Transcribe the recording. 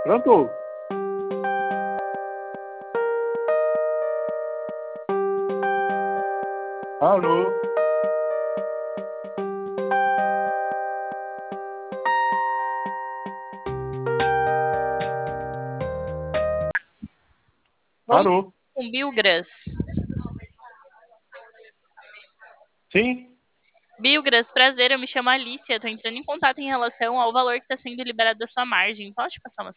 Pronto. Alô? Vamos Alô? com Bilgras. Sim? Bilgras, prazer, eu me chamo Alicia. Tô entrando em contato em relação ao valor que está sendo liberado da sua margem. Posso te passar uma